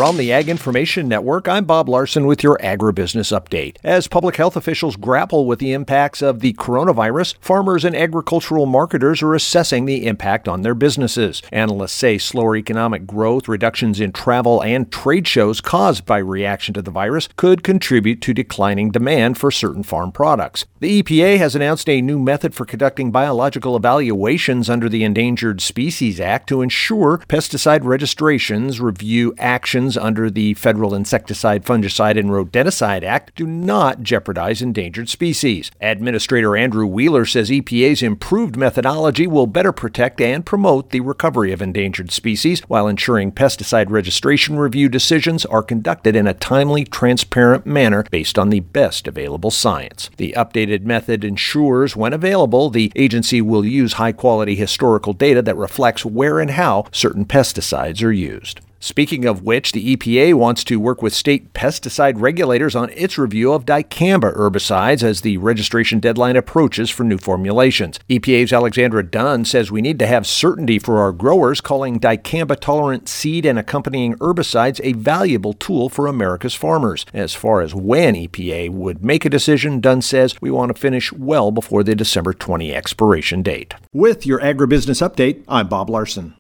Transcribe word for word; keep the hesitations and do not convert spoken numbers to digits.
From the Ag Information Network, I'm Bob Larson with your Agribusiness Update. As public health officials grapple with the impacts of the coronavirus, farmers and agricultural marketers are assessing the impact on their businesses. Analysts say slower economic growth, reductions in travel, and trade shows caused by reaction to the virus could contribute to declining demand for certain farm products. The E P A has announced a new method for conducting biological evaluations under the Endangered Species Act to ensure pesticide registrations review actions under the Federal Insecticide, Fungicide, and Rodenticide Act do not jeopardize endangered species. Administrator Andrew Wheeler says E P A's improved methodology will better protect and promote the recovery of endangered species while ensuring pesticide registration review decisions are conducted in a timely, transparent manner based on the best available science. The updated method ensures, when available, the agency will use high-quality historical data that reflects where and how certain pesticides are used. Speaking of which, the E P A wants to work with state pesticide regulators on its review of dicamba herbicides as the registration deadline approaches for new formulations. E P A's Alexandra Dunn says we need to have certainty for our growers, calling dicamba-tolerant seed and accompanying herbicides a valuable tool for America's farmers. As far as when E P A would make a decision, Dunn says we want to finish well before the December twentieth expiration date. With your Agribusiness Update, I'm Bob Larson.